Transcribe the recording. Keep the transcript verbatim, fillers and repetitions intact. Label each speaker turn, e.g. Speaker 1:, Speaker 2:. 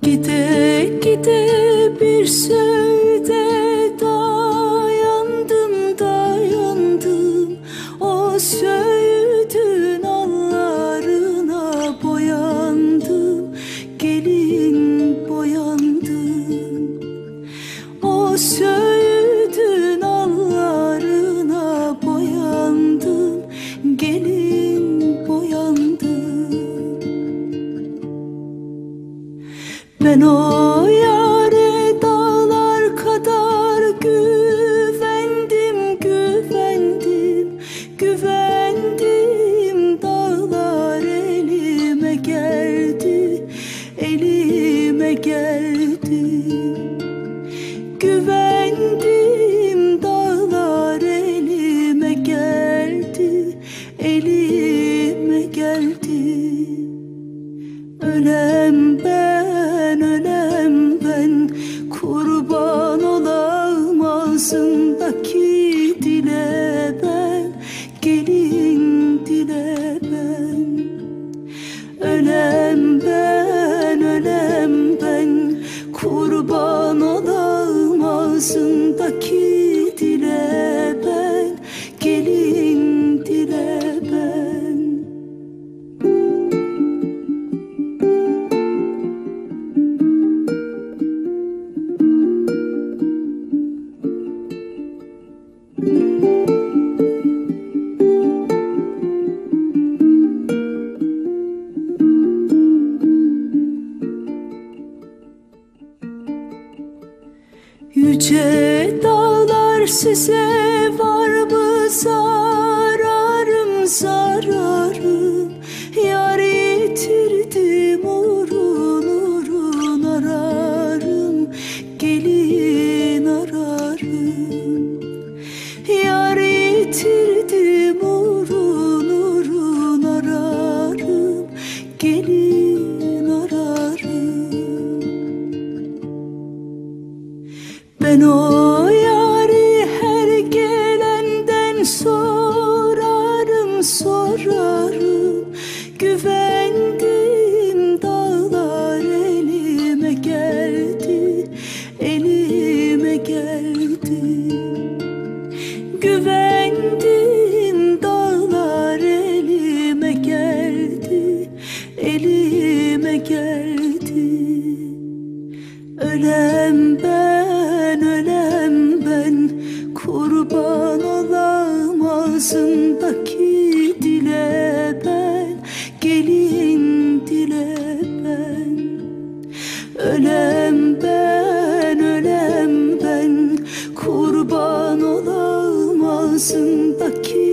Speaker 1: Gide gide bir sözde dayandım dayandım, o söğüdün allarına boyandım, gelin boyandım. O söğüdün allarına boyandım, gelin boyandım. Ben o yâre dağlar kadar güvendim, güvendim, güvendim. Dağlar elime geldi, elime geldi. Güvendim, dağlar elime geldi, elime geldi. Ölem ben, ölem ben, kurban olam ağzımdaki dile ben, gelin dile ben. Ölem ben, ölem ben, kurban olam ağzımdaki dile ben, gelin dile ben. Yüce dağlar, size var mı zararım, zararım? Yar yitirdim, uğrun uğrun ararım, gelin ararım. Yar yitirdim, uğrun uğrun ararım, gelin ararım. Ben o yâri her gelenden sorarım, sorarım. Güvendim, dağlar elime geldi, elime geldi. Güvendim, dağlar elime geldi, elime geldi. Ölem ben, ölem ben, kurban olam ağzımdaki dile ben, gelin dile ben. Ölem ben, ölem ben, kurban olam ağzımdaki